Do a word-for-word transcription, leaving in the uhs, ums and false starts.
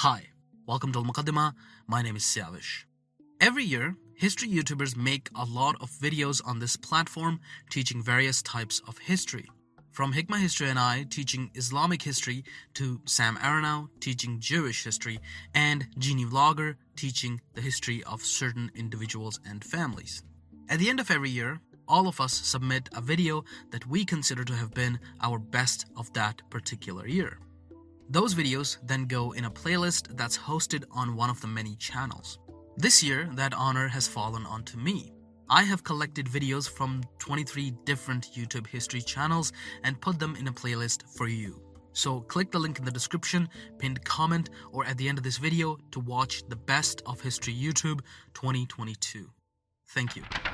Hi, welcome to Al Muqaddimah. My name is Siavish. Every year, history YouTubers make a lot of videos on this platform teaching various types of history. From Hikmah History and I teaching Islamic history to Sam Aronow teaching Jewish history and Genie Vlogger teaching the history of certain individuals and families. At the end of every year, all of us submit a video that we consider to have been our best of that particular year. Those videos then go in a playlist that's hosted on one of the many channels. This year, that honor has fallen onto me. I have collected videos from twenty-three different YouTube history channels and put them in a playlist for you. So click the link in the description, pinned comment, or at the end of this video to watch the best of history YouTube twenty twenty-two. Thank you.